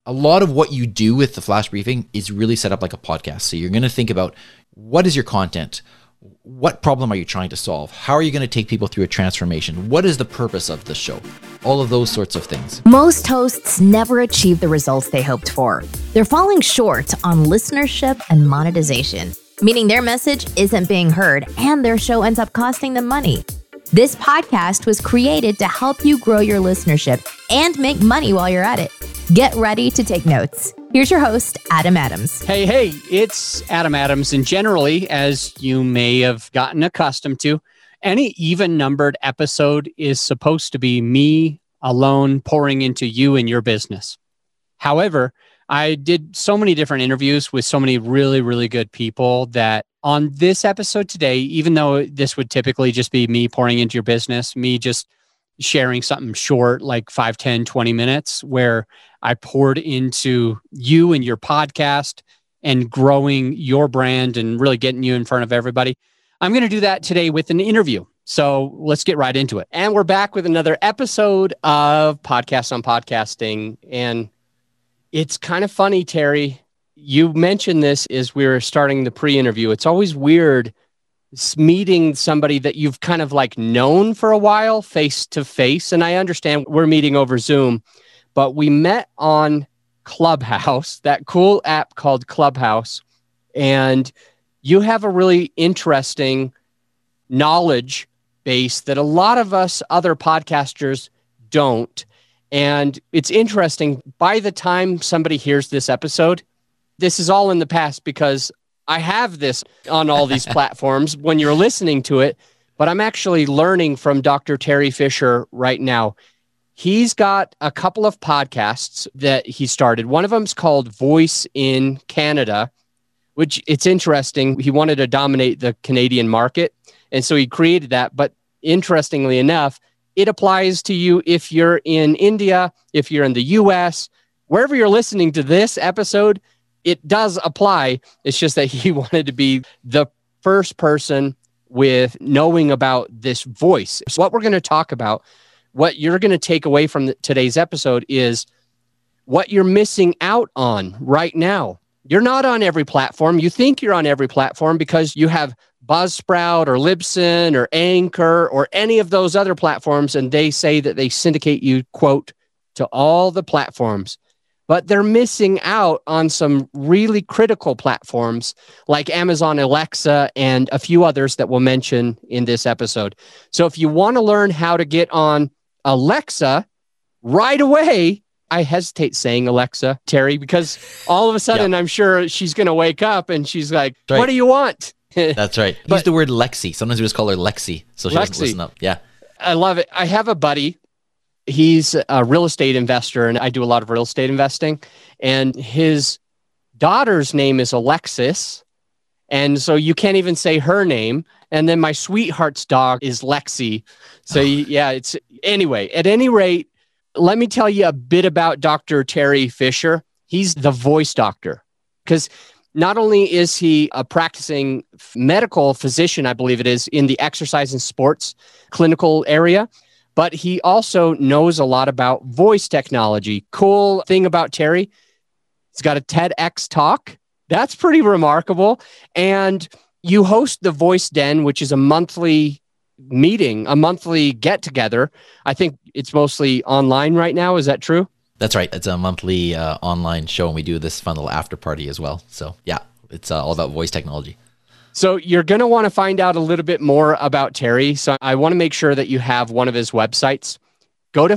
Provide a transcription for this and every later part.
a lot of what you do with the flash briefing is really set up like a podcast. So you're going to think about, what is your content? What problem are you trying to solve? How are you going to take people through a transformation? What is the purpose of the show? All of those sorts of things. Most hosts never achieve the results they hoped for. They're falling short on listenership and monetization, meaning their message isn't being heard and their show ends up costing them money. This podcast was created to help you grow your listenership and make money while you're at it. Get ready to take notes. Here's your host, Adam Adams. Hey, it's Adam Adams. And generally, as you may have gotten accustomed to, any even-numbered episode is supposed to be me alone pouring into you and your business. However, I did so many different interviews with so many really, really good people that on this episode today, even though this would typically just be me pouring into your business, me just sharing something short, like 5, 10, 20 minutes, where I poured into you and your podcast and growing your brand and really getting you in front of everybody. I'm going to do that today with an interview. So let's get right into it. And we're back with another episode of Podcasts on Podcasting. And it's kind of funny, Terry. You mentioned this as we were starting the pre-interview. It's always weird meeting somebody that you've kind of like known for a while face to face. And I understand we're meeting over Zoom, but we met on Clubhouse, that cool app called Clubhouse. And you have a really interesting knowledge base that a lot of us other podcasters don't. And it's interesting, by the time somebody hears this episode, this is all in the past because I have this on all these platforms when you're listening to it, but I'm actually learning from Dr. Terry Fisher right now. He's got a couple of podcasts that he started. One of them is called Voice in Canada, which it's interesting. He wanted to dominate the Canadian market, and so he created that. But interestingly enough, it applies to you if you're in India, if you're in the US, wherever you're listening to this episode, it does apply. It's just that he wanted to be the first person with knowing about this voice. So what we're going to talk about, what you're going to take away from today's episode is what you're missing out on right now. You're not on every platform. You think you're on every platform because you have Buzzsprout or Libsyn or Anchor or any of those other platforms, and they say that they syndicate you, quote, to all the platforms. But they're missing out on some really critical platforms like Amazon Alexa and a few others that we'll mention in this episode. So if you want to learn how to get on Alexa right away, I hesitate saying Alexa, Terry, because all of a sudden I'm sure she's going to wake up and she's like, what do you want? That's right. Use the word Lexi. Sometimes we just call her Lexi, so she doesn't listen up. Yeah. I love it. I have a buddy. He's a real estate investor, and I do a lot of real estate investing. And his daughter's name is Alexis, and so you can't even say her name. And then my sweetheart's dog is Lexi. So it's anyway. At any rate, let me tell you a bit about Dr. Terry Fisher. He's the voice doctor, because not only is he a practicing medical physician, I believe it is, in the exercise and sports clinical area, but he also knows a lot about voice technology. Cool thing about Terry, he's got a TEDx talk. That's pretty remarkable. And you host the Voice Den, which is a monthly meeting, a monthly get-together. I think it's mostly online right now. Is that true? That's right. It's a monthly online show, and we do this fun little after party as well. So yeah, it's all about voice technology. So you're going to want to find out a little bit more about Terry. So I want to make sure that you have one of his websites. Go to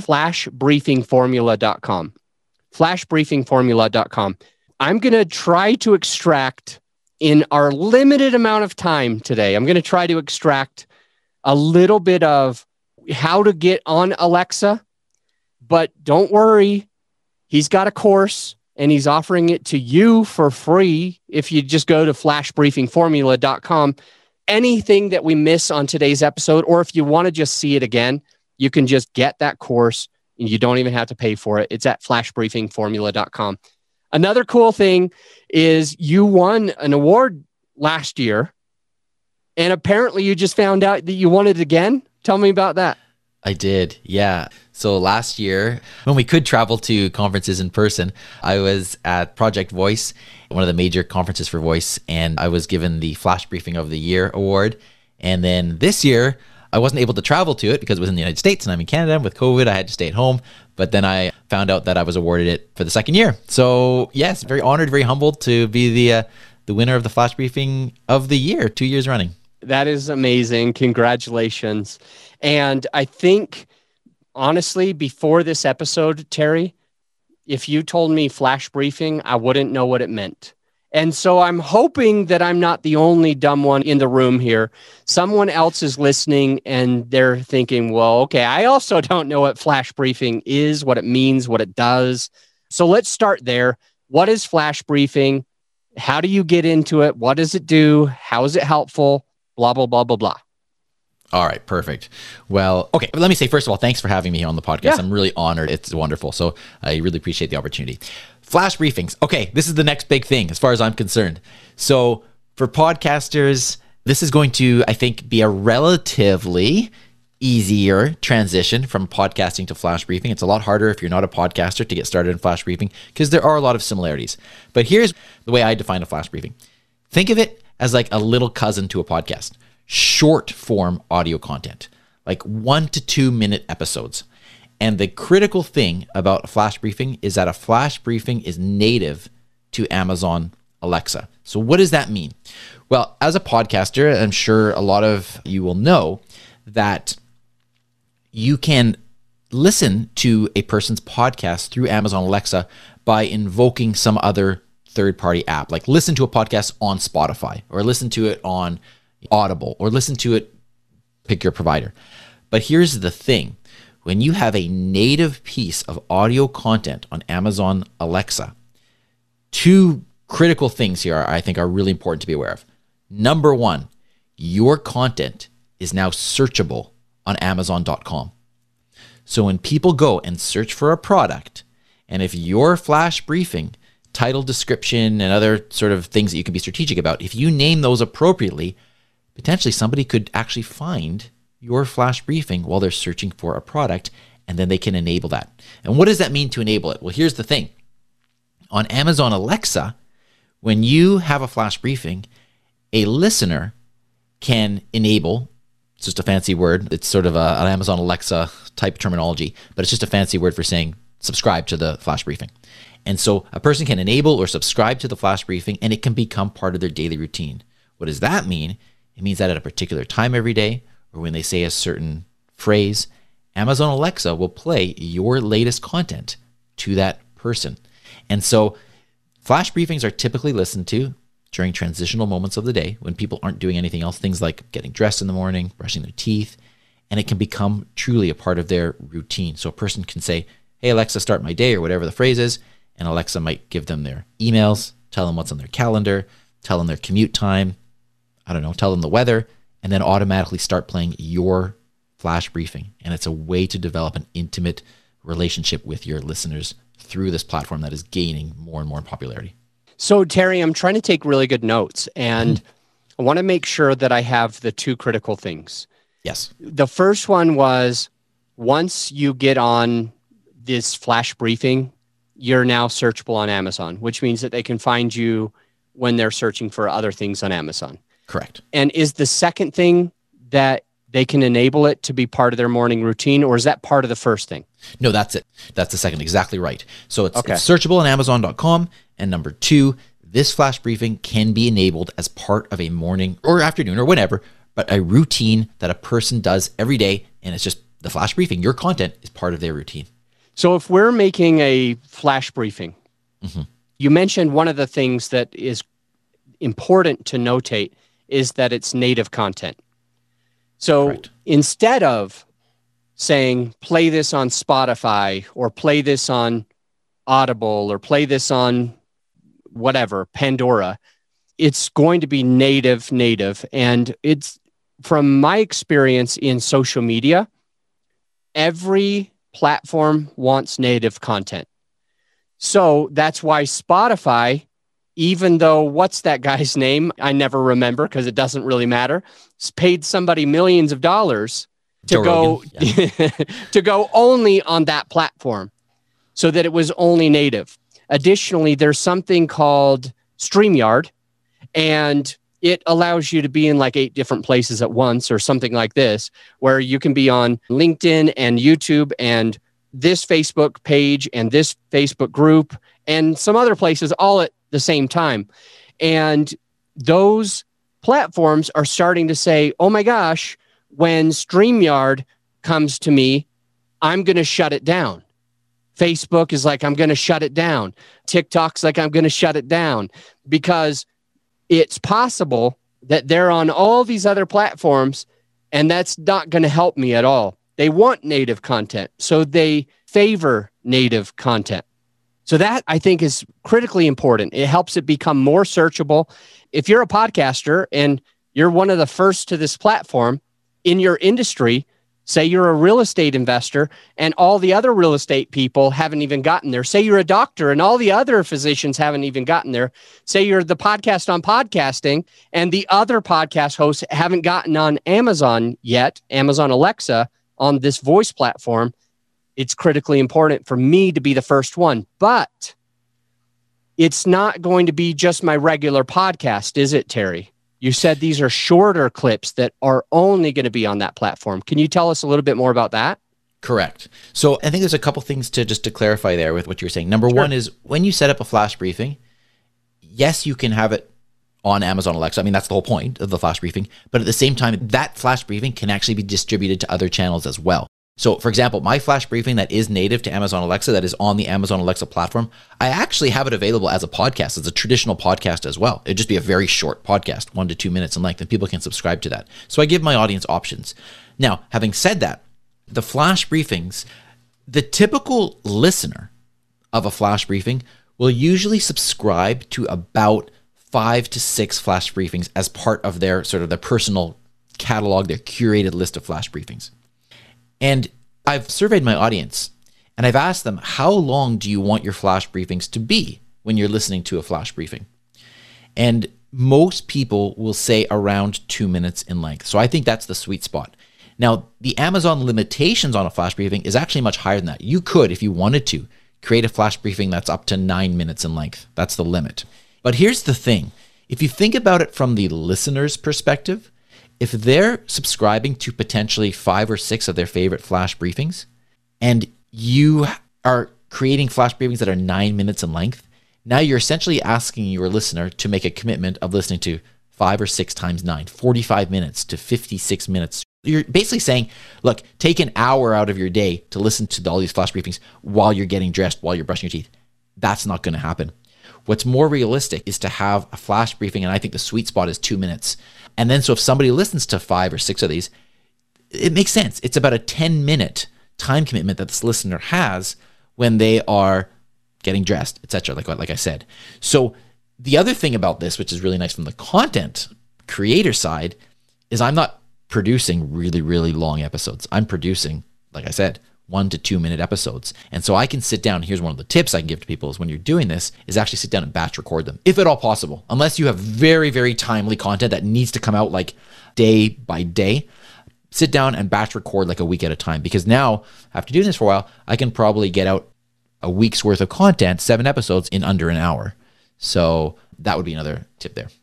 flashbriefingformula.com. Flashbriefingformula.com. I'm going to try to extract, in our limited amount of time today, I'm going to try to extract a little bit of how to get on Alexa. But don't worry, he's got a course, and he's offering it to you for free if you just go to flashbriefingformula.com. Anything that we miss on today's episode, or if you want to just see it again, you can just get that course, and you don't even have to pay for it. It's at flashbriefingformula.com. Another cool thing is you won an award last year, and apparently you just found out that you won it again. Tell me about that. I did, yeah. So last year, when we could travel to conferences in person, I was at Project Voice, one of the major conferences for voice, and I was given the Flash Briefing of the Year award. And then this year, I wasn't able to travel to it because it was in the United States and I'm in Canada. With COVID, I had to stay at home. But then I found out that I was awarded it for the second year. So yes, very honored, very humbled to be the winner of the Flash Briefing of the Year, 2 years running. That is amazing. Congratulations. And I think, honestly, before this episode, Terry, if you told me Flash Briefing, I wouldn't know what it meant. And so I'm hoping that I'm not the only dumb one in the room here. Someone else is listening and they're thinking, well, okay, I also don't know what Flash Briefing is, what it means, what it does. So let's start there. What is Flash Briefing? How do you get into it? What does it do? How is it helpful? Blah, blah, blah, blah, blah. All right, perfect. Well, okay, let me say, first of all, thanks for having me here on the podcast. Yeah. I'm really honored. It's wonderful. So I really appreciate the opportunity. Flash briefings. Okay, this is the next big thing as far as I'm concerned. So for podcasters, this is going to, I think, be a relatively easier transition from podcasting to Flash Briefing. It's a lot harder if you're not a podcaster to get started in Flash Briefing because there are a lot of similarities. But here's the way I define a Flash Briefing. Think of it as like a little cousin to a podcast. Short form audio content, like 1 to 2 minute episodes. And the critical thing about a Flash Briefing is that a Flash Briefing is native to Amazon Alexa. So what does that mean? Well, as a podcaster, I'm sure a lot of you will know that you can listen to a person's podcast through Amazon Alexa by invoking some other third-party app, like listen to a podcast on Spotify or listen to it on Audible or listen to it, pick your provider. But here's the thing. When you have a native piece of audio content on Amazon Alexa, two critical things here I think are really important to be aware of. Number one, your content is now searchable on Amazon.com. So when people go and search for a product, and if your Flash Briefing, title, description, and other sort of things that you can be strategic about, if you name those appropriately, potentially somebody could actually find your Flash Briefing while they're searching for a product, and then they can enable that. And what does that mean to enable it? Well, here's the thing. On Amazon Alexa, when you have a Flash Briefing, a listener can enable, it's just a fancy word, it's sort of an Amazon Alexa type terminology, but it's just a fancy word for saying subscribe to the Flash Briefing. And so a person can enable or subscribe to the Flash Briefing, and it can become part of their daily routine. What does that mean? It means that at a particular time every day, or when they say a certain phrase, Amazon Alexa will play your latest content to that person. And so Flash Briefings are typically listened to during transitional moments of the day when people aren't doing anything else, things like getting dressed in the morning, brushing their teeth, and it can become truly a part of their routine. So a person can say, hey, Alexa, start my day, or whatever the phrase is, and Alexa might give them their emails, tell them what's on their calendar, tell them their commute time, I don't know, tell them the weather, and then automatically start playing your Flash Briefing. And it's a way to develop an intimate relationship with your listeners through this platform that is gaining more and more popularity. So, Terry, I'm trying to take really good notes, and I want to make sure that I have the two critical things. Yes. The first one was, once you get on this Flash Briefing, you're now searchable on Amazon, which means that they can find you when they're searching for other things on Amazon. Correct. And is the second thing that they can enable it to be part of their morning routine, or is that part of the first thing? No, that's it. That's the second. Exactly right. So it's searchable on Amazon.com. And number two, this Flash Briefing can be enabled as part of a morning or afternoon or whenever, but a routine that a person does every day. And it's just the Flash Briefing. Your content is part of their routine. So if we're making a Flash Briefing, you mentioned one of the things that is important to notate is that it's native content. So instead of saying, play this on Spotify or play this on Audible or play this on whatever, Pandora, it's going to be native. And it's, from my experience in social media, every platform wants native content. So that's why Spotify, even though, what's that guy's name? I never remember because it doesn't really matter. It's paid somebody millions of dollars to go to go only on that platform so that it was only native. Additionally, there's something called StreamYard, and it allows you to be in like 8 different places at once or something like this, where you can be on LinkedIn and YouTube and this Facebook page and this Facebook group and some other places all at the same time. And those platforms are starting to say, oh my gosh, when StreamYard comes to me, I'm going to shut it down. Facebook is like, I'm going to shut it down. TikTok's like, I'm going to shut it down, because it's possible that they're on all these other platforms, and that's not going to help me at all. They want native content, so they favor native content. So that, I think, is critically important. It helps it become more searchable. If you're a podcaster and you're one of the first to this platform in your industry, say you're a real estate investor and all the other real estate people haven't even gotten there. Say you're a doctor and all the other physicians haven't even gotten there. Say you're the podcast on podcasting and the other podcast hosts haven't gotten on Amazon yet, Amazon Alexa, on this voice platform. It's critically important for me to be the first one. But it's not going to be just my regular podcast, is it, Terry? You said these are shorter clips that are only going to be on that platform. Can you tell us a little bit more about that? Correct. So I think there's a couple things to clarify there with what you're saying. Number one is, when you set up a flash briefing, yes, you can have it on Amazon Alexa. I mean, that's the whole point of the flash briefing. But at the same time, that flash briefing can actually be distributed to other channels as well. So for example, my flash briefing that is native to Amazon Alexa, that is on the Amazon Alexa platform, I actually have it available as a podcast, as a traditional podcast as well. It'd just be a very short podcast, 1 to 2 minutes in length, and people can subscribe to that. So I give my audience options. Now, having said that, the flash briefings, the typical listener of a flash briefing will usually subscribe to about 5 to 6 flash briefings as part of their sort of their personal catalog, their curated list of flash briefings. And I've surveyed my audience and I've asked them, how long do you want your flash briefings to be when you're listening to a flash briefing? And most people will say around 2 minutes in length. So I think that's the sweet spot. Now, the Amazon limitations on a flash briefing is actually much higher than that. You could, if you wanted to, create a flash briefing that's up to 9 minutes in length. That's the limit. But here's the thing. If you think about it from the listener's perspective, if they're subscribing to potentially 5 or 6 of their favorite flash briefings, and you are creating flash briefings that are 9 minutes in length, now you're essentially asking your listener to make a commitment of listening to 5 or 6 times 9, 45 minutes to 56 minutes. You're basically saying, look, take an hour out of your day to listen to all these flash briefings while you're getting dressed, while you're brushing your teeth. That's not going to happen. What's more realistic is to have a flash briefing, and I think the sweet spot is 2 minutes. And then so if somebody listens to 5 or 6 of these, it makes sense. It's about a 10-minute time commitment that this listener has when they are getting dressed, etc., like I said. So the other thing about this, which is really nice from the content creator side, is I'm not producing really, really long episodes. I'm producing, like I said, 1 to 2 minute episodes. And so I can sit down. Here's one of the tips I can give to people is when you're doing this is actually sit down and batch record them, if at all possible, unless you have very, very timely content that needs to come out like day by day. Sit down and batch record like a week at a time, because now after doing this for a while, I can probably get out a week's worth of content, 7 episodes in under an hour. So that would be another tip there.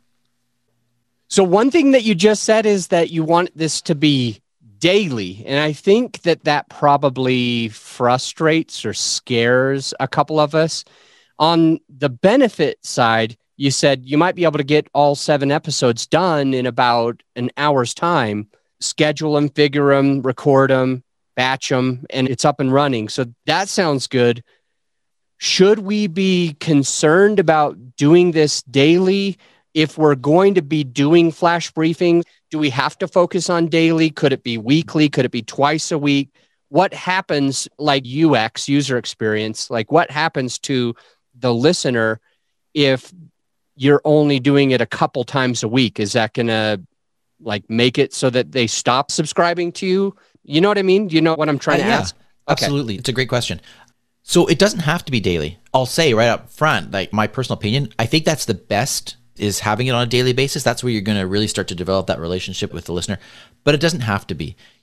So one thing that you just said is that you want this to be daily. And I think that probably frustrates or scares a couple of us. On the benefit side, you said you might be able to get all 7 episodes done in about an hour's time, schedule them, figure them, record them, batch them, and it's up and running. So that sounds good. Should we be concerned about doing this daily? If we're going to be doing flash briefings, do we have to focus on daily? Could it be weekly? Could it be twice a week? What happens, like UX, user experience, like what happens to the listener if you're only doing it a couple times a week? Is that going to like make it so that they stop subscribing to you? You know what I mean? Do you know what I'm trying to ask? Absolutely. Okay. It's a great question. So it doesn't have to be daily. I'll say right up front, like my personal opinion, I think that's the best, is having it on a daily basis. That's where you're going to really start to develop that relationship with the listener. But it doesn't have to be.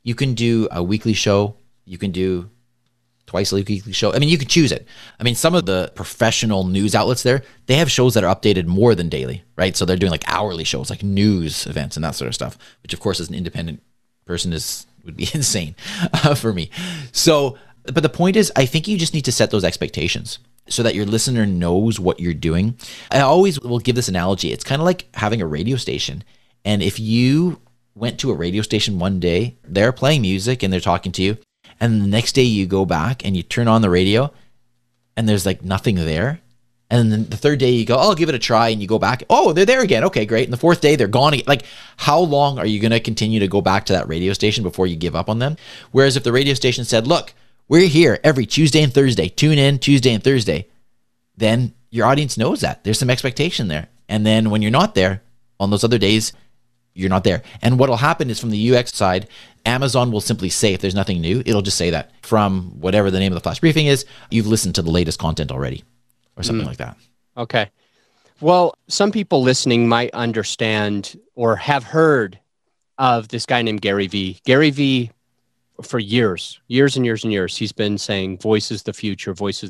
You can do a weekly show. You can do twice a weekly show. I mean, you can choose it. I mean, some of the professional news outlets there, they have shows that are updated more than daily, right? So they're doing like hourly shows, like news events and that sort of stuff, which of course as an independent person would be insane for me. So, but the point is, I think you just need to set those expectations so that your listener knows what you're doing. I always will give this analogy. It's kind of like having a radio station. And if you went to a radio station one day, they're playing music and they're talking to you, and the next day you go back and you turn on the radio and there's like nothing there. And then the third day you go, oh, I'll give it a try. And you go back. Oh, they're there again. Okay, great. And the fourth day they're gone again. Like, how long are you going to continue to go back to that radio station before you give up on them? Whereas if the radio station said, look, we're here every Tuesday and Thursday, tune in Tuesday and Thursday, then your audience knows that. There's some expectation there. And then when you're not there on those other days, you're not there. And what will happen is from the UX side, Amazon will simply say, if there's nothing new, it'll just say that from whatever the name of the flash briefing is, you've listened to the latest content already or something like that. Okay. Well, some people listening might understand or have heard of this guy named Gary Vee. Gary Vee, for years and years, he's been saying voice is the future,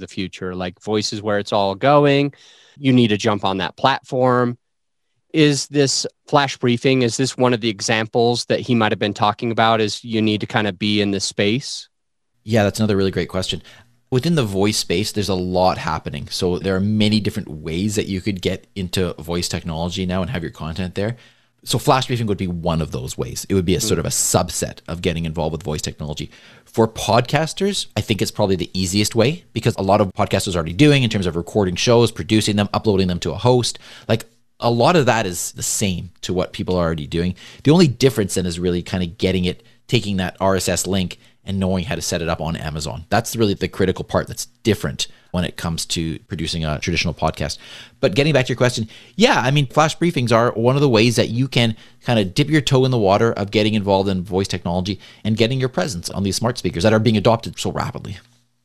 like voice is where it's all going. You need to jump on that platform. Is this flash briefing, is this one of the examples that he might have been talking about, is you need to kind of be in this space? Yeah, that's another really great question. Within the voice space, there's a lot happening. So there are many different ways that you could get into voice technology now and have your content there. So flash briefing would be one of those ways. It would be a sort of a subset of getting involved with voice technology. For podcasters, I think it's probably the easiest way, because a lot of podcasters are already doing in terms of recording shows, producing them, uploading them to a host. Like, a lot of that is the same to what people are already doing. The only difference then is really kind of getting it, taking that RSS link and knowing how to set it up on Amazon. That's really the critical part that's different when it comes to producing a traditional podcast. But getting back to your question, yeah, I mean, flash briefings are one of the ways that you can kind of dip your toe in the water of getting involved in voice technology and getting your presence on these smart speakers that are being adopted so rapidly.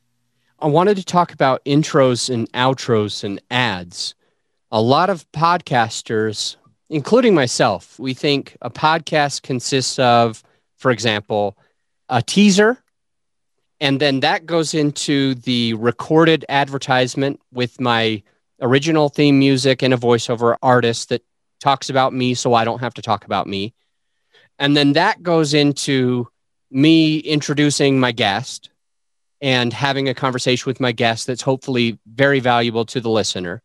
I wanted to talk about intros and outros and ads. A lot of podcasters, including myself, we think a podcast consists of, for example, a teaser, and then that goes into the recorded advertisement with my original theme music and a voiceover artist that talks about me so I don't have to talk about me. And then that goes into me introducing my guest and having a conversation with my guest that's hopefully very valuable to the listener.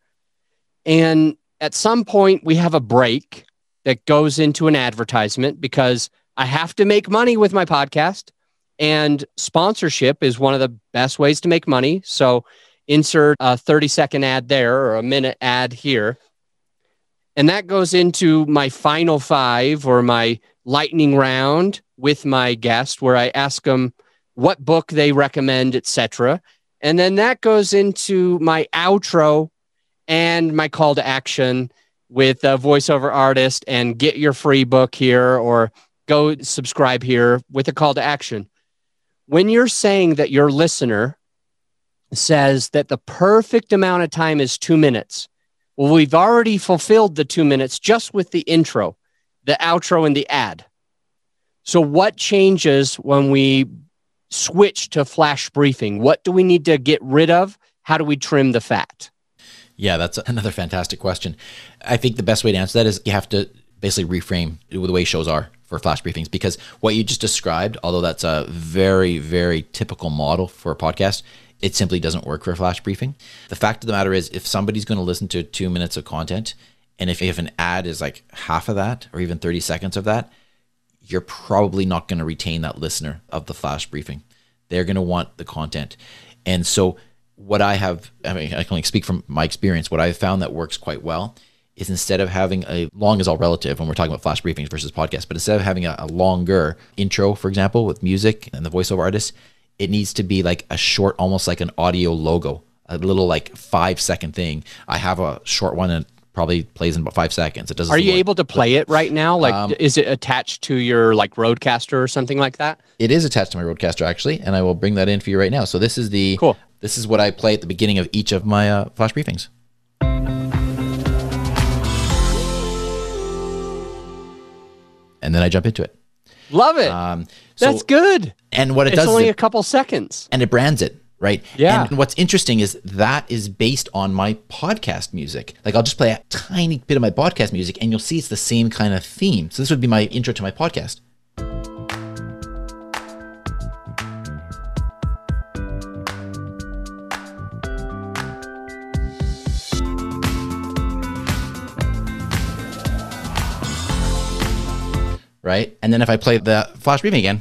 And at some point, we have a break that goes into an advertisement because I have to make money with my podcast, and sponsorship is one of the best ways to make money. So insert a 30-second ad there or a minute ad here. And that goes into my final five or my lightning round with my guest, where I ask them what book they recommend, etc. And then that goes into my outro and my call to action with a voiceover artist and get your free book here or go subscribe here with a call to action. When you're saying that your listener says that the perfect amount of time is 2 minutes, well, we've already fulfilled the 2 minutes just with the intro, the outro, and the ad. So what changes when we switch to flash briefing? What do we need to get rid of? How do we trim the fat? Yeah, that's another fantastic question. I think the best way to answer that is you have to basically reframe the way shows are for flash briefings, because what you just described, although that's a very, very typical model for a podcast, it simply doesn't work for a flash briefing. The fact of the matter is, if somebody's going to listen to 2 minutes of content, and if an ad is like half of that or even 30 seconds of that, you're probably not going to retain that listener of the flash briefing. They're going to want the content. And so what I can only speak from my experience. What I've found that works quite well is, instead of having a long is all relative when we're talking about flash briefings versus podcasts, but instead of having a longer intro, for example, with music and the voiceover artist, it needs to be like a short, almost like an audio logo, a little like 5-second thing. I have a short one and probably plays in about 5 seconds. It doesn't. Are you able to play it right now? Like, is it attached to your like Rodecaster or something like that? It is attached to my Rodecaster, actually, and I will bring that in for you right now. So this is the cool. This is what I play at the beginning of each of my flash briefings. And then I jump into it. Love it. That's good. And what it it's does only is a couple seconds. and it brands it, right? Yeah. And what's interesting is that is based on my podcast music. Like I'll just play a tiny bit of my podcast music and you'll see it's the same kind of theme. So this would be my intro to my podcast. Right? And then if I play the flash briefing again,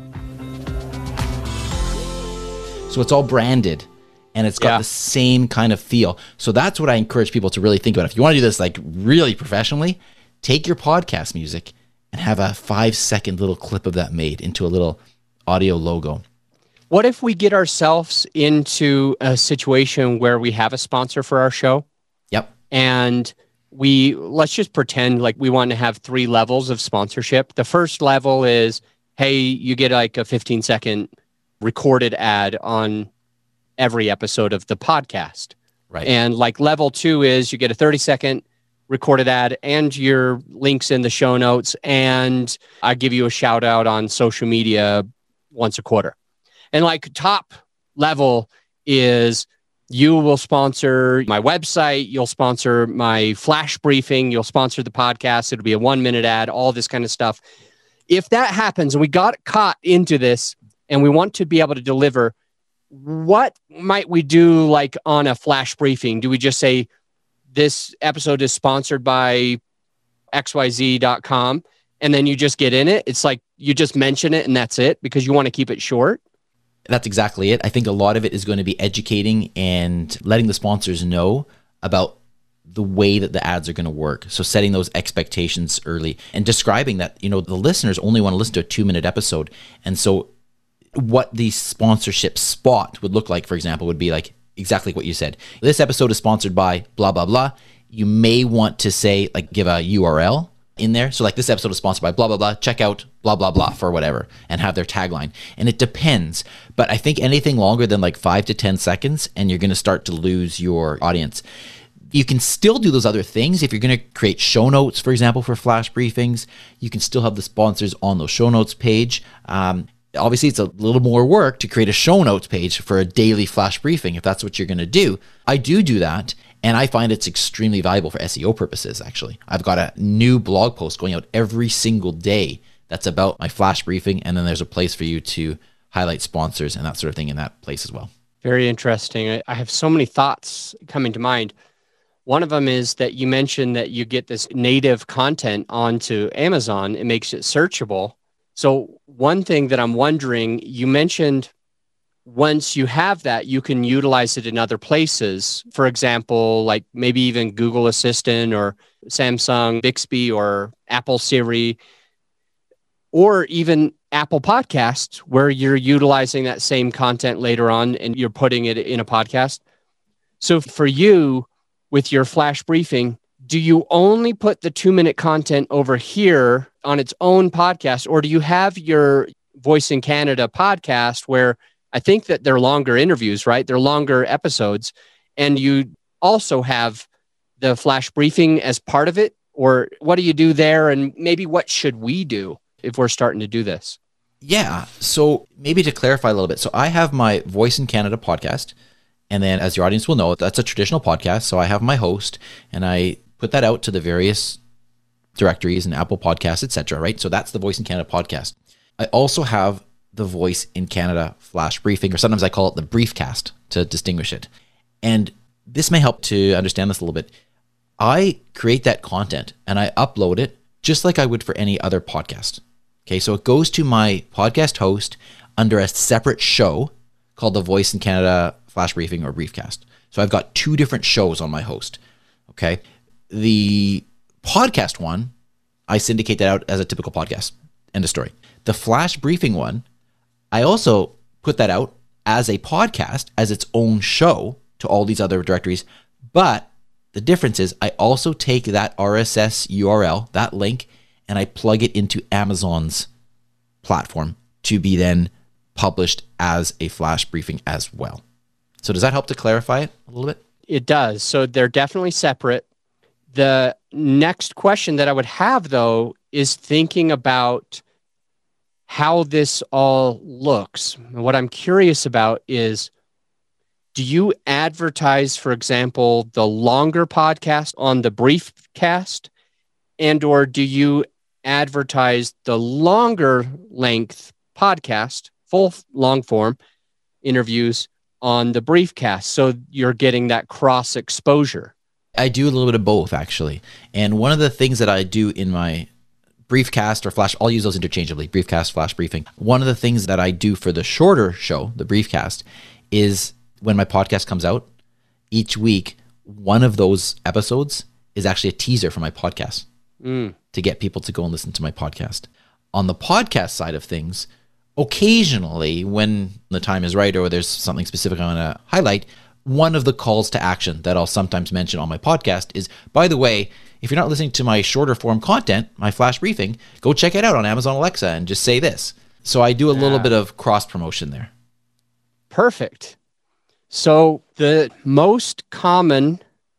so it's all branded and it's got the same kind of feel. So that's what I encourage people to really think about. If you want to do this like really professionally, take your podcast music and have a 5-second little clip of that made into a little audio logo. What if we get ourselves into a situation where we have a sponsor for our show? Yep. And let's just pretend like we want to have 3 levels of sponsorship. The first level is, hey, you get like a 15-second recorded ad on every episode of the podcast. Right. And like level 2 is you get a 30-second recorded ad and your links in the show notes. And I give you a shout out on social media once a quarter. And like top level is you will sponsor my website, you'll sponsor my flash briefing, you'll sponsor the podcast, it'll be a 1-minute ad, all this kind of stuff. If that happens and we got caught into this and we want to be able to deliver, what might we do like on a flash briefing? Do we just say this episode is sponsored by xyz.com and then you just get in it? It's like you just mention it and that's it because you want to keep it short? That's exactly it. I think a lot of it is going to be educating and letting the sponsors know about the way that the ads are going to work. So setting those expectations early and describing that, the listeners only want to listen to a 2-minute episode. And so what the sponsorship spot would look like, for example, would be like exactly what you said. This episode is sponsored by blah, blah, blah. You may want to say, like, give a URL in there. So like this episode is sponsored by blah, blah, blah, check out blah, blah, blah for whatever and have their tagline. And it depends. But I think anything longer than like 5 to 10 seconds and you're going to start to lose your audience. You can still do those other things. If you're going to create show notes, for example, for flash briefings, you can still have the sponsors on those show notes page. Obviously, it's a little more work to create a show notes page for a daily flash briefing if that's what you're going to do. I do that. And I find it's extremely valuable for SEO purposes, actually. I've got a new blog post going out every single day that's about my flash briefing. And then there's a place for you to highlight sponsors and that sort of thing in that place as well. Very interesting. I have so many thoughts coming to mind. One of them is that you mentioned that you get this native content onto Amazon. It makes it searchable. So one thing that I'm wondering, you mentioned once you have that, you can utilize it in other places. For example, like maybe even Google Assistant or Samsung Bixby or Apple Siri, or even Apple Podcasts, where you're utilizing that same content later on and you're putting it in a podcast. So for you, with your flash briefing, do you only put the 2-minute content over here on its own podcast, or do you have your Voice in Canada podcast where I think that they're longer interviews, right? They're longer episodes. And you also have the flash briefing as part of it? Or what do you do there? And maybe what should we do if we're starting to do this? Yeah. So maybe to clarify a little bit. So I have my Voice in Canada podcast. And then as your audience will know, that's a traditional podcast. So I have my host and I put that out to the various directories and Apple Podcasts, etc. Right? So that's the Voice in Canada podcast. I also have the Voice in Canada flash briefing, or sometimes I call it the briefcast to distinguish it. And this may help to understand this a little bit. I create that content and I upload it just like I would for any other podcast. Okay, so it goes to my podcast host under a separate show called the Voice in Canada flash briefing or briefcast. So I've got 2 different shows on my host. Okay, the podcast one, I syndicate that out as a typical podcast. End of story. The flash briefing one, I also put that out as a podcast, as its own show to all these other directories. But the difference is I also take that RSS URL, that link, and I plug it into Amazon's platform to be then published as a flash briefing as well. So does that help to clarify it a little bit? It does. So they're definitely separate. The next question that I would have, though, is thinking about how this all looks. What I'm curious about is, do you advertise, for example, the longer podcast on the Briefcast, and or do you advertise the longer length podcast, full long form interviews on the Briefcast, so you're getting that cross exposure? I do a little bit of both, actually. And one of the things that I do in my Briefcast or Flash, I'll use those interchangeably, Briefcast, Flash Briefing. One of the things that I do for the shorter show, the Briefcast, is when my podcast comes out, each week, one of those episodes is actually a teaser for my podcast to get people to go and listen to my podcast. On the podcast side of things, occasionally when the time is right or there's something specific I want to highlight, one of the calls to action that I'll sometimes mention on my podcast is, by the way, if you're not listening to my shorter form content, my Flash Briefing, go check it out on Amazon Alexa and just say this. So I do a little bit of cross promotion there. Perfect. So the most common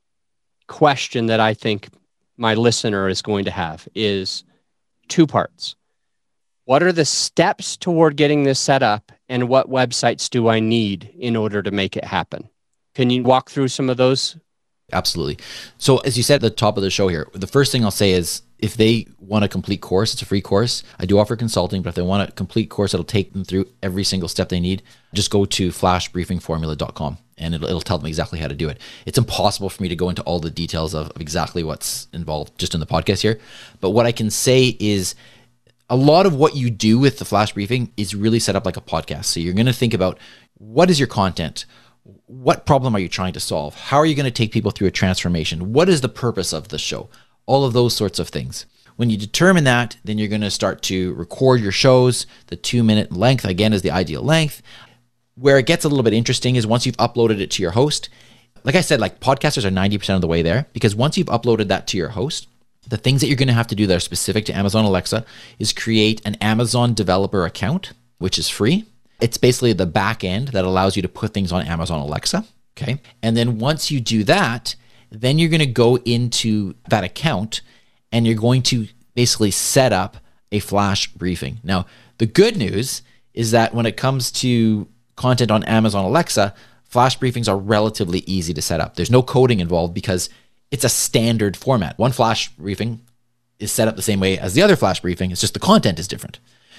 question that I think my listener is going to have is two parts. What are the steps toward getting this set up, and what websites do I need in order to make it happen? Can you walk through some of those? Absolutely. So as you said at the top of the show here, the first thing I'll say is if they want a complete course, it's a free course. I do offer consulting, but if they want a complete course that'll take them through every single step they need, just go to flashbriefingformula.com and it'll tell them exactly how to do it. It's impossible for me to go into all the details of exactly what's involved just in the podcast here. But what I can say is a lot of what you do with the Flash Briefing is really set up like a podcast. So you're going to think about, what is your content? What problem are you trying to solve? How are you going to take people through a transformation? What is the purpose of the show? All of those sorts of things. When you determine that, then you're going to start to record your shows. The 2-minute length, again, is the ideal length. Where it gets a little bit interesting is once you've uploaded it to your host. Like I said, like podcasters are 90% of the way there, because once you've uploaded that to your host, the things that you're going to have to do that are specific to Amazon Alexa is create an Amazon developer account, which is free. It's basically the back end that allows you to put things on Amazon Alexa. Okay. And then once you do that, then you're going to go into that account and you're going to basically set up a Flash Briefing. Now, the good news is that when it comes to content on Amazon Alexa, Flash Briefings are relatively easy to set up. There's no coding involved because it's a standard format. One Flash Briefing is set up the same way as the other Flash Briefing. It's just the content is different.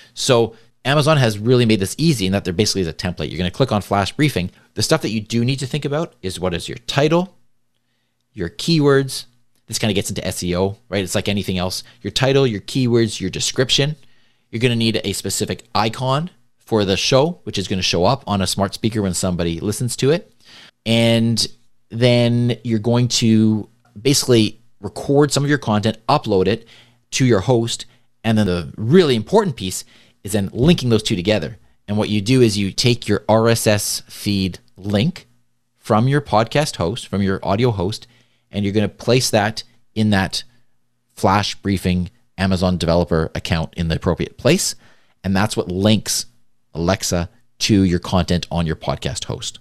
So Amazon has really made this easy in that they're basically as a template. You're going to click on Flash Briefing. The stuff that you do need to think about is what is your title, your keywords. This kind of gets into SEO, right? It's like anything else. Your title, your keywords, your description. You're going to need a specific icon for the show, which is going to show up on a smart speaker when somebody listens to it. And then you're going to basically record some of your content, upload it to your host. And then the really important piece is then linking those two together. And what you do is you take your RSS feed link from your podcast host, from your audio host, and you're going to place that in that Flash Briefing Amazon developer account in the appropriate place. And that's what links Alexa to your content on your podcast host.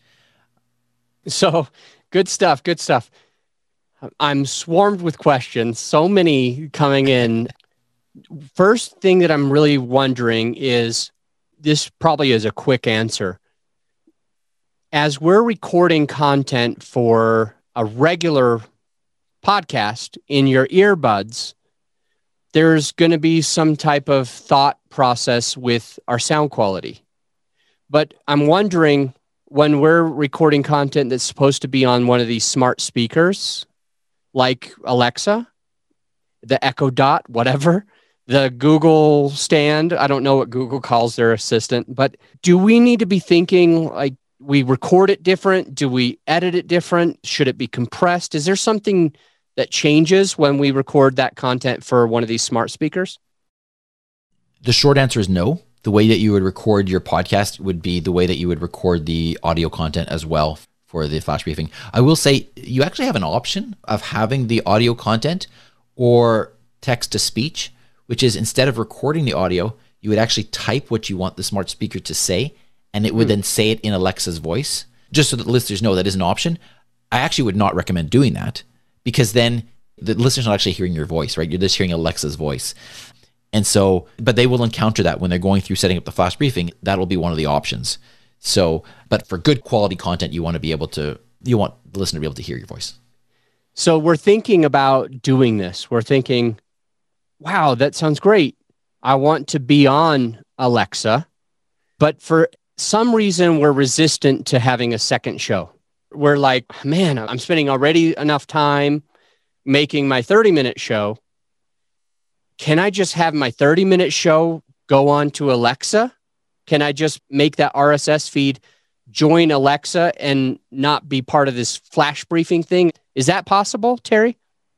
So good stuff. Good stuff. I'm swarmed with questions, so many coming in. First thing that I'm really wondering is, this probably is a quick answer. As we're recording content for a regular podcast in your earbuds, there's going to be some type of thought process with our sound quality. But I'm wondering, when we're recording content that's supposed to be on one of these smart speakers, like Alexa, the Echo Dot, whatever, the Google stand, I don't know what Google calls their assistant, but do we need to be thinking like we record it different? Do we edit it different? Should it be compressed? Is there something that changes when we record that content for one of these smart speakers? The short answer is no. The way that you would record your podcast would be the way that you would record the audio content as well for the Flash Briefing. I will say you actually have an option of having the audio content or text to speech, which is instead of recording the audio, you would actually type what you want the smart speaker to say, and it would then say it in Alexa's voice. Just so that listeners know that is an option. I actually would not recommend doing that, because then the listener's not actually hearing your voice, right? You're just hearing Alexa's voice. And so, but they will encounter that when they're going through setting up the flash briefing. That'll be one of the options. So, but for good quality content, you want the listener to be able to hear your voice. So we're thinking about doing this. We're thinking, wow, that sounds great. I want to be on Alexa, but for some reason we're resistant to having a second show. We're like, man, I'm spending already enough time making my 30-minute show. Can I just have my 30-minute show go on to Alexa? Can I just make that RSS feed join Alexa and not be part of this flash briefing thing? Is that possible, Terry?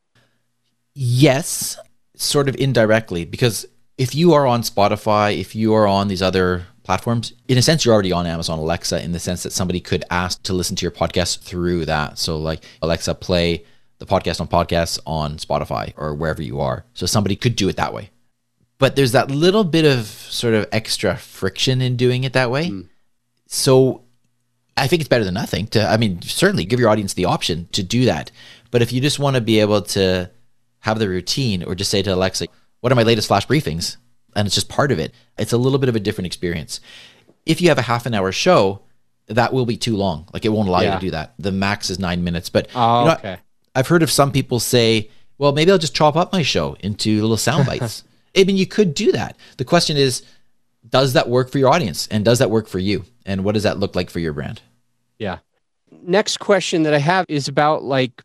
Yes, sort of indirectly, because if you are on Spotify, if you are on these other platforms, in a sense, you're already on Amazon Alexa in the sense that somebody could ask to listen to your podcast through that. So like, Alexa, play the podcast on podcasts on Spotify or wherever you are. So somebody could do it that way. But there's that little bit of sort of extra friction in doing it that way. So I think it's better than nothing certainly give your audience the option to do that. But if you just want to be able to have the routine or just say to Alexa, what are my latest flash briefings? And it's just part of it. It's a little bit of a different experience. If you have a half an hour show, that will be too long. Like it won't allow you to do that. The max is 9 minutes. But okay. I've heard of some people say, well, maybe I'll just chop up my show into little sound bites. I mean, you could do that. The question is, does that work for your audience? And does that work for you? And what does that look like for your brand? Yeah. Next question that I have is about like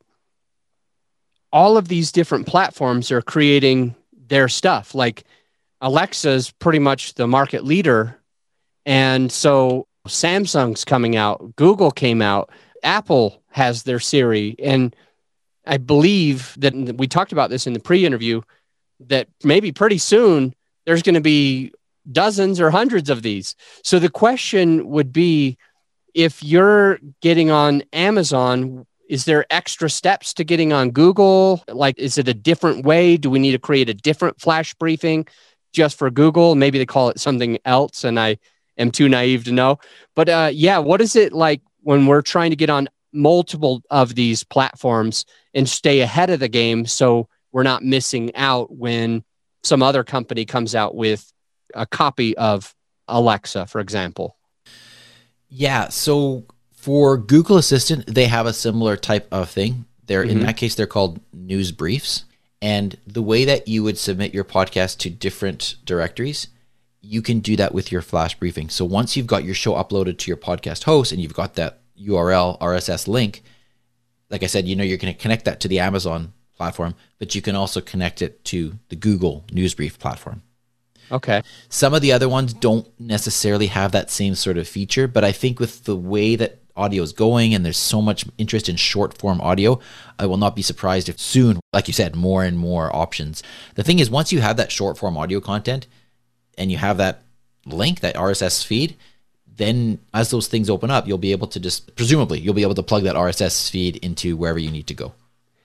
all of these different platforms are creating their stuff. Like Alexa's pretty much the market leader. And so Samsung's coming out, Google came out, Apple has their Siri. And I believe that we talked about this in the pre-interview, that maybe pretty soon there's going to be dozens or hundreds of these. So the question would be, if you're getting on Amazon, is there extra steps to getting on Google? Like, is it a different way? Do we need to create a different flash briefing just for Google? Maybe they call it something else and I am too naive to know. But what is it like when we're trying to get on multiple of these platforms and stay ahead of the game so we're not missing out when some other company comes out with a copy of Alexa, for example? Yeah, so for Google Assistant, they have a similar type of thing. In that case, they're called news briefs. And the way that you would submit your podcast to different directories, you can do that with your flash briefing. So once you've got your show uploaded to your podcast host and you've got that URL, RSS link, like I said, you're going to connect that to the Amazon platform, but you can also connect it to the Google Newsbrief platform. Okay. Some of the other ones don't necessarily have that same sort of feature, but I think with the way that audio is going and there's so much interest in short form audio, I will not be surprised if soon, like you said, more and more options. The thing is, once you have that short form audio content and you have that link, that RSS feed, then as those things open up, you'll be able to presumably you'll be able to plug that RSS feed into wherever you need to go.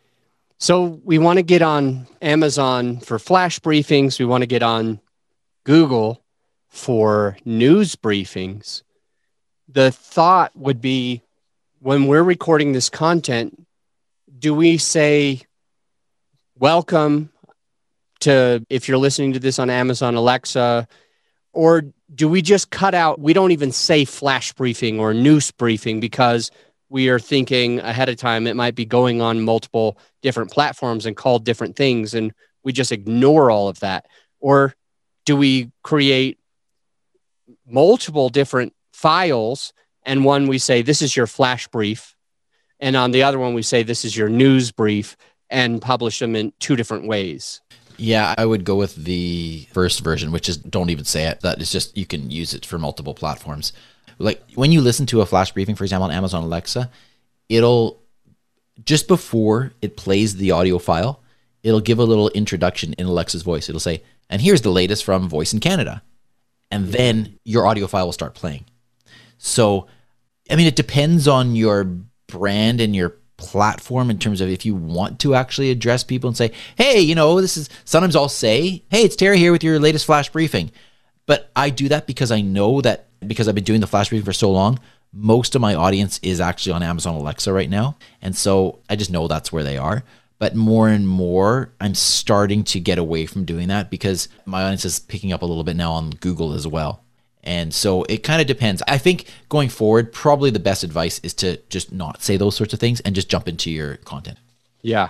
So we want to get on Amazon for flash briefings. We want to get on Google for news briefings. The thought would be, when we're recording this content, do we say, welcome to, if you're listening to this on Amazon Alexa, or do we just cut out, we don't even say flash briefing or news briefing because we are thinking ahead of time it might be going on multiple different platforms and called different things, and we just ignore all of that? Or do we create multiple different files, and one we say, this is your flash brief, and on the other one we say, this is your news brief, and publish them in two different ways? Yeah, I would go with the first version, which is don't even say it. That is just, you can use it for multiple platforms. Like when you listen to a flash briefing, for example, on Amazon Alexa, it'll, just before it plays the audio file, it'll give a little introduction in Alexa's voice. It'll say, and here's the latest from Voice in Canada. And then your audio file will start playing. So, I mean, it depends on your brand and your platform in terms of if you want to actually address people and say, hey, this is, sometimes I'll say, hey, it's Terry here with your latest flash briefing. But I do that because I know that, because I've been doing the flash briefing for so long, most of my audience is actually on Amazon Alexa right now. And so I just know that's where they are. But more and more, I'm starting to get away from doing that because my audience is picking up a little bit now on Google as well. And so it kind of depends. I think going forward, probably the best advice is to just not say those sorts of things and just jump into your content. Yeah.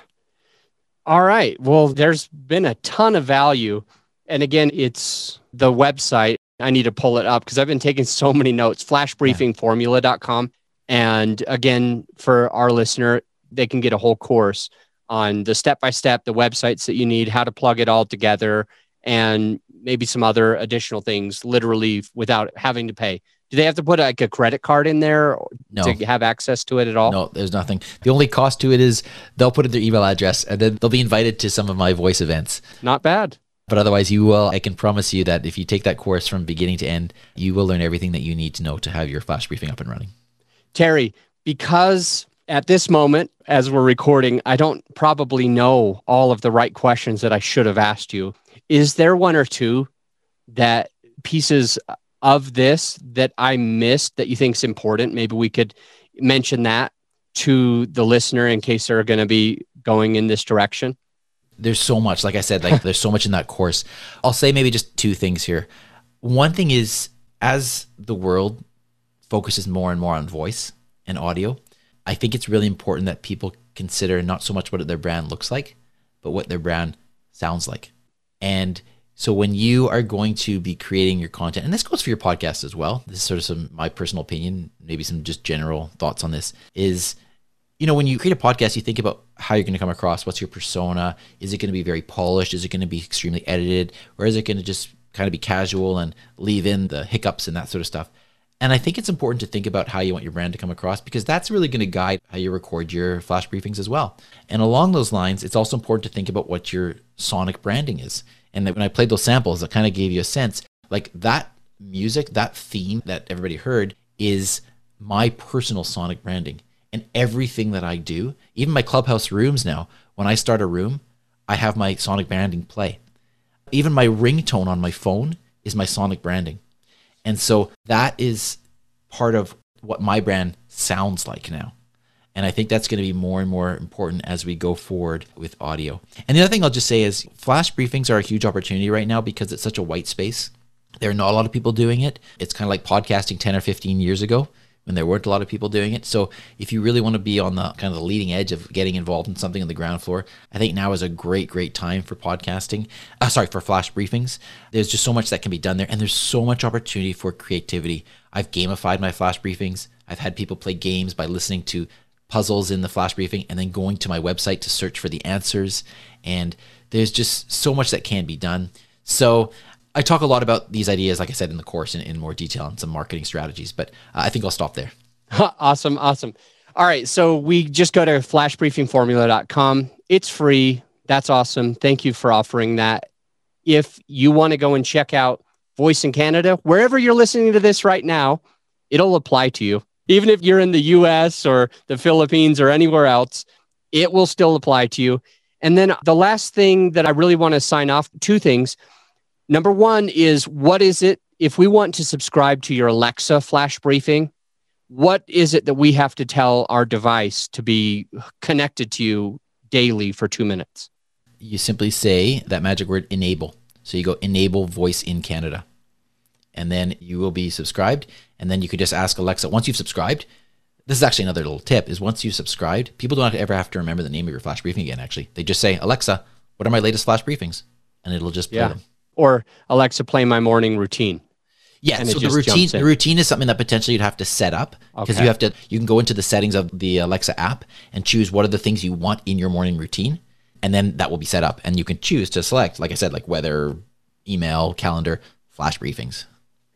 All right. Well, there's been a ton of value. And again, it's the website. I need to pull it up because I've been taking so many notes, flashbriefingformula.com. And again, for our listener, they can get a whole course on the step-by-step, the websites that you need, how to plug it all together, and maybe some other additional things, literally without having to pay. Do they have to put like a credit card in there to have access to it at all? No, there's nothing. The only cost to it is they'll put in their email address and then they'll be invited to some of my voice events. Not bad. But otherwise you will, I can promise you that if you take that course from beginning to end, you will learn everything that you need to know to have your flash briefing up and running. Terry, because at this moment, as we're recording, I don't probably know all of the right questions that I should have asked you. Is there one or two that pieces of this that I missed that you think is important? Maybe we could mention that to the listener in case they're going to be going in this direction. There's so much, like I said, like there's so much in that course. I'll say maybe just two things here. One thing is, as the world focuses more and more on voice and audio, I think it's really important that people consider not so much what their brand looks like, but what their brand sounds like. And so when you are going to be creating your content, and this goes for your podcast as well, this is sort of my personal opinion, maybe some just general thoughts on this, is, when you create a podcast, you think about how you're going to come across, what's your persona, is it going to be very polished, is it going to be extremely edited, or is it going to just kind of be casual and leave in the hiccups and that sort of stuff. And I think it's important to think about how you want your brand to come across because that's really going to guide how you record your flash briefings as well. And along those lines, it's also important to think about what your sonic branding is. And that when I played those samples, it kind of gave you a sense, like that music, that theme that everybody heard is my personal sonic branding. And everything that I do, even my Clubhouse rooms now, when I start a room, I have my sonic branding play. Even my ringtone on my phone is my sonic branding. And so that is part of what my brand sounds like now. And I think that's going to be more and more important as we go forward with audio. And the other thing I'll just say is flash briefings are a huge opportunity right now because it's such a white space. There are not a lot of people doing it. It's kind of like podcasting 10 or 15 years ago when there weren't a lot of people doing it. So if you really want to be on the kind of the leading edge of getting involved in something on the ground floor, I think now is a great time for podcasting. For flash briefings. There's just so much that can be done there. And there's so much opportunity for creativity. I've gamified my flash briefings. I've had people play games by listening to puzzles in the flash briefing and then going to my website to search for the answers. And there's just so much that can be done. So I talk a lot about these ideas, like I said, in the course in more detail and some marketing strategies, but I think I'll stop there. Awesome. All right. So we just go to flashbriefingformula.com. It's free. That's awesome. Thank you for offering that. If you want to go and check out Voice in Canada, wherever you're listening to this right now, it'll apply to you. Even if you're in the US or the Philippines or anywhere else, it will still apply to you. And then the last thing that I really want to sign off, two things. Number one is, what is it, if we want to subscribe to your Alexa flash briefing, what is it that we have to tell our device to be connected to you daily for 2 minutes? You simply say that magic word, enable. So you go enable Voice in Canada. And then you will be subscribed. And then you could just ask Alexa, once you've subscribed, this is actually another little tip, is once you've subscribed, people don't ever have to remember the name of your flash briefing again, actually. They just say, Alexa, what are my latest flash briefings? And it'll just play them. Or Alexa, play my morning routine. Yeah, and so the routine is something that potentially you'd have to set up because you can go into the settings of the Alexa app and choose what are the things you want in your morning routine. And then that will be set up. And you can choose to select, like I said, like weather, email, calendar, flash briefings.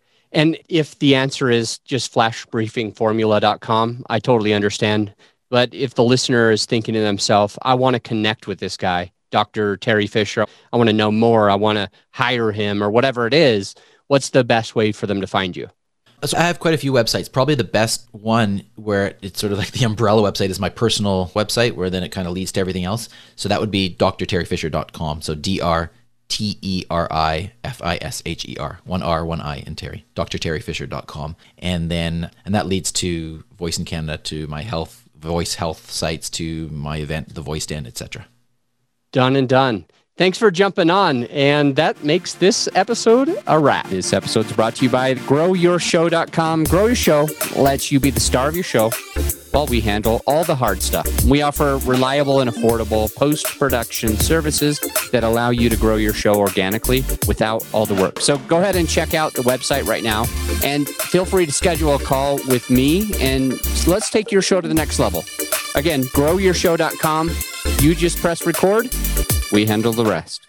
And if the answer is just flashbriefingformula.com, I totally understand. But if the listener is thinking to themselves, I want to connect with this guy, Dr. Terry Fisher, I want to know more, I want to hire him or whatever it is, what's the best way for them to find you? So I have quite a few websites. Probably the best one where it's sort of like the umbrella website is my personal website, where then it kind of leads to everything else. So that would be drterryfisher.com. So DrTerryFisher, 1 R, 1 I in Terry, drterryfisher.com. And that leads to Voice in Canada, to my voice health sites, to my event, The Voice Den, etc. Done and done. Thanks for jumping on. And that makes this episode a wrap. This episode's brought to you by GrowYourShow.com. Grow Your Show lets you be the star of your show while we handle all the hard stuff. We offer reliable and affordable post-production services that allow you to grow your show organically without all the work. So go ahead and check out the website right now and feel free to schedule a call with me and let's take your show to the next level. Again, GrowYourShow.com. You just press record. We handle the rest.